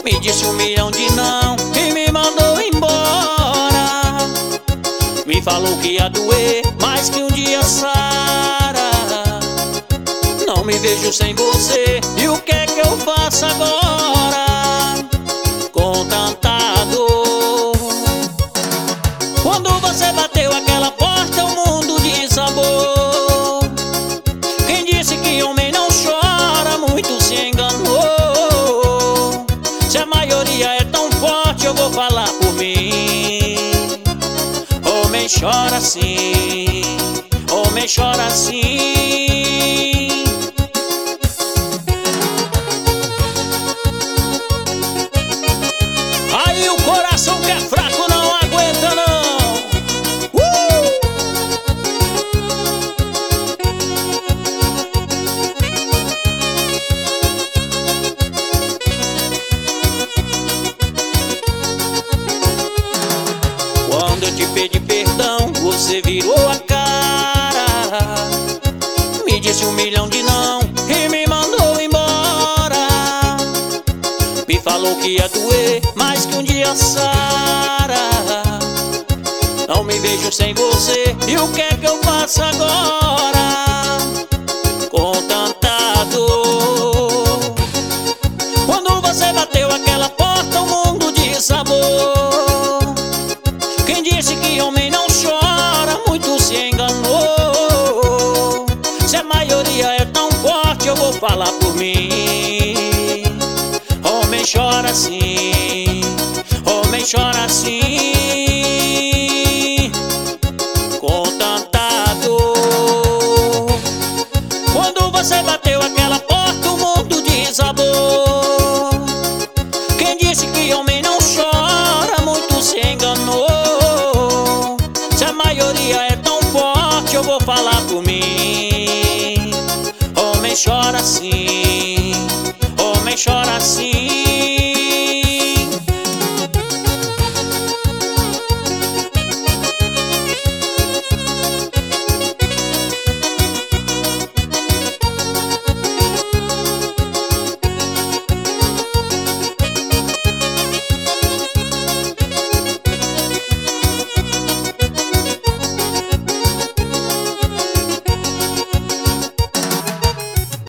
Me disse 1 milhão de não e me mandou embora. Me falou que ia doer, mas que um dia sara. Não me vejo sem você, e o que é que eu faço agora? Com tanta dor. Quando você bateu aquela porta, o mundo desabou. Quem disse que homem não chora, muito se enganou. Se a maioria é tão forte, eu vou falar por mim. Homem chora assim, homem chora assim. Aí o coração que é fraco não aguenta não. Quando eu te pedi perdão, você virou a cara. Me disse 1 milhão de não e me mandou embora. Me falou que ia doer, mas que um dia sara. Não me vejo sem você, e o que é que eu faço agora? Com tanta dor. Quando você bateu aquela porta, o mundo desabou. Quem disse que homem não chora, muito se enganou. Se a maioria é tão forte, eu vou falar por mim. Homem chora assim, homem chora assim. Com tanta dor. Quando você bateu aquela porta, o mundo desabou. Quem disse que homem não chora, muito se enganou. Se a maioria é tão forte, eu vou falar por mim. Homem chora assim, homem chora assim.